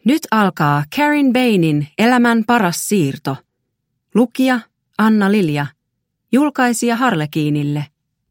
Nyt alkaa Karen Bainin Elämän paras siirto. Lukija Anna-Lilja. Julkaisija Harlekiinille.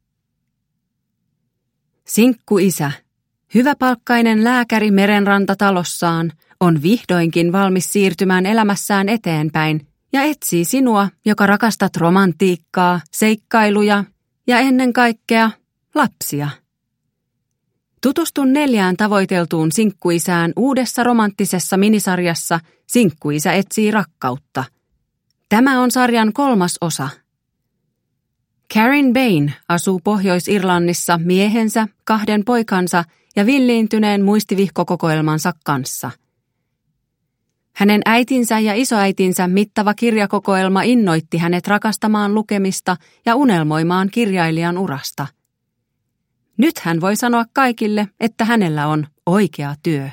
Sinkkuisä, hyväpalkkainen lääkäri merenrantatalossaan, on vihdoinkin valmis siirtymään elämässään eteenpäin ja etsii sinua, joka rakastat romantiikkaa, seikkailuja ja ennen kaikkea lapsia. Tutustu 4 tavoiteltuun sinkkuisään uudessa romanttisessa minisarjassa Sinkkuisä etsii rakkautta. Tämä on sarjan 3. osa. Karen Bain asuu Pohjois-Irlannissa miehensä, 2 poikansa ja villiintyneen muistivihkokokoelmansa kanssa. Hänen äitinsä ja isoäitinsä mittava kirjakokoelma innoitti hänet rakastamaan lukemista ja unelmoimaan kirjailijan urasta. Nyt hän voi sanoa kaikille, että hänellä on oikea työ.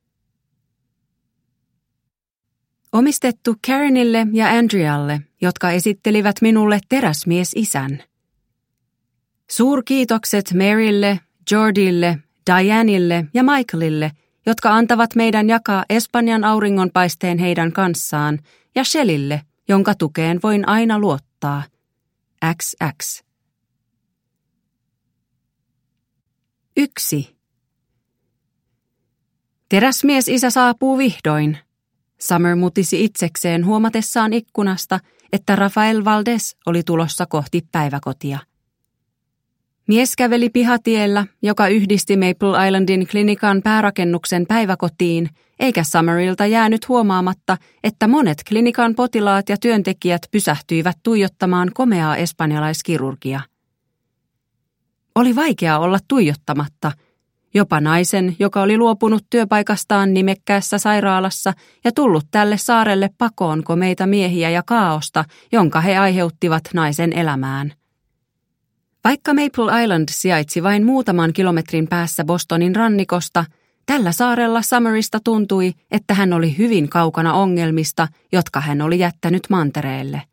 Omistettu Karenille ja Andrealle, jotka esittelivät minulle teräsmies-isän. Suurkiitokset Marylle, Georgille, Dianelle ja Michaelille, jotka antavat meidän jakaa Espanjan auringonpaisteen heidän kanssaan, ja Shellille, jonka tukeen voin aina luottaa. XX. 1. Teräsmies-isä saapuu vihdoin. Summer mutisi itsekseen huomatessaan ikkunasta, että Rafael Valdez oli tulossa kohti päiväkotia. Mies käveli pihatiellä, joka yhdisti Maple Islandin klinikan päärakennuksen päiväkotiin, eikä Summerilta jäänyt huomaamatta, että monet klinikan potilaat ja työntekijät pysähtyivät tuijottamaan komeaa espanjalaiskirurgia. Oli vaikea olla tuijottamatta, jopa naisen, joka oli luopunut työpaikastaan nimekkäässä sairaalassa ja tullut tälle saarelle pakoon komeita miehiä ja kaaosta, jonka he aiheuttivat naisen elämään. Vaikka Maple Island sijaitsi vain muutaman kilometrin päässä Bostonin rannikosta, tällä saarella Summerista tuntui, että hän oli hyvin kaukana ongelmista, jotka hän oli jättänyt mantereelle.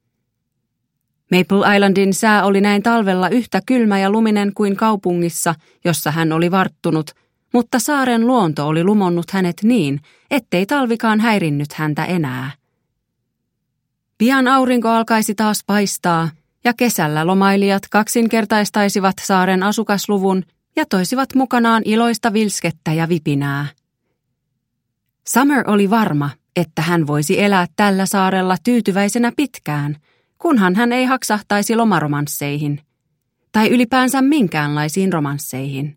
Maple Islandin sää oli näin talvella yhtä kylmä ja luminen kuin kaupungissa, jossa hän oli varttunut, mutta saaren luonto oli lumonnut hänet niin, ettei talvikaan häirinnyt häntä enää. Pian aurinko alkaisi taas paistaa, ja kesällä lomailijat kaksinkertaistaisivat saaren asukasluvun ja toisivat mukanaan iloista vilskettä ja vipinää. Summer oli varma, että hän voisi elää tällä saarella tyytyväisenä pitkään, kunhan hän ei haksahtaisi lomaromansseihin, tai ylipäänsä minkäänlaisiin romansseihin.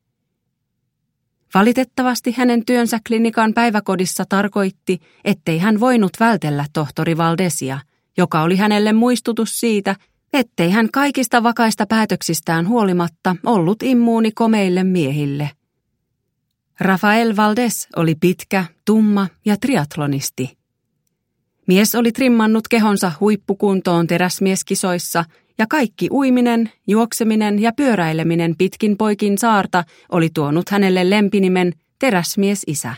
Valitettavasti hänen työnsä klinikan päiväkodissa tarkoitti, ettei hän voinut vältellä tohtori Valdezia, joka oli hänelle muistutus siitä, ettei hän kaikista vakaista päätöksistään huolimatta ollut immuuni komeille miehille. Rafael Valdez oli pitkä, tumma ja triatlonisti. Mies oli trimmannut kehonsa huippukuntoon teräsmieskisoissa, ja kaikki uiminen, juokseminen ja pyöräileminen pitkin poikin saarta oli tuonut hänelle lempinimen teräsmies-isä.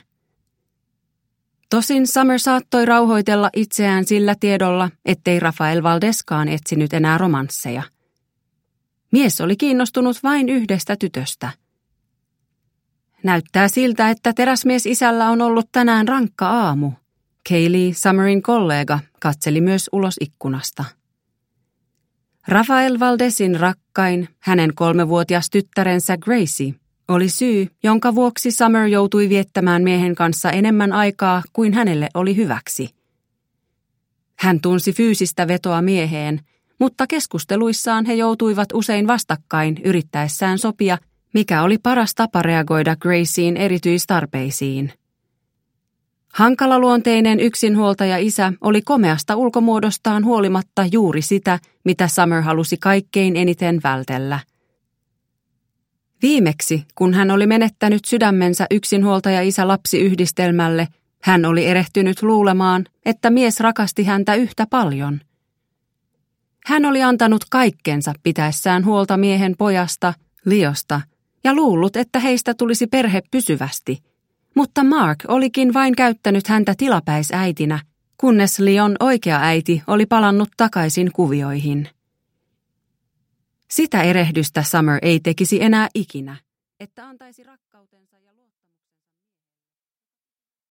Tosin Summer saattoi rauhoitella itseään sillä tiedolla, ettei Rafael Valdezkaan etsinyt enää romansseja. Mies oli kiinnostunut vain yhdestä tytöstä. Näyttää siltä, että teräsmies-isällä on ollut tänään rankka aamu. Kaylee, Summerin kollega, katseli myös ulos ikkunasta. Rafael Valdezin rakkain, hänen 3-vuotias tyttärensä Gracie, oli syy, jonka vuoksi Summer joutui viettämään miehen kanssa enemmän aikaa kuin hänelle oli hyväksi. Hän tunsi fyysistä vetoa mieheen, mutta keskusteluissaan he joutuivat usein vastakkain yrittäessään sopia, mikä oli paras tapa reagoida Gracien erityistarpeisiin. Hankalaluonteinen yksinhuoltaja-isä oli komeasta ulkomuodostaan huolimatta juuri sitä, mitä Summer halusi kaikkein eniten vältellä. Viimeksi, kun hän oli menettänyt sydämensä yksinhuoltaja-isä-lapsi-yhdistelmälle, hän oli erehtynyt luulemaan, että mies rakasti häntä yhtä paljon. Hän oli antanut kaikkensa pitäessään huolta miehen pojasta, Leosta, ja luullut, että heistä tulisi perhe pysyvästi. Mutta Mark olikin vain käyttänyt häntä tilapäisäitinä, kunnes Leon oikea äiti oli palannut takaisin kuvioihin. Sitä erehdystä Summer ei tekisi enää ikinä, että antaisi rakkautensa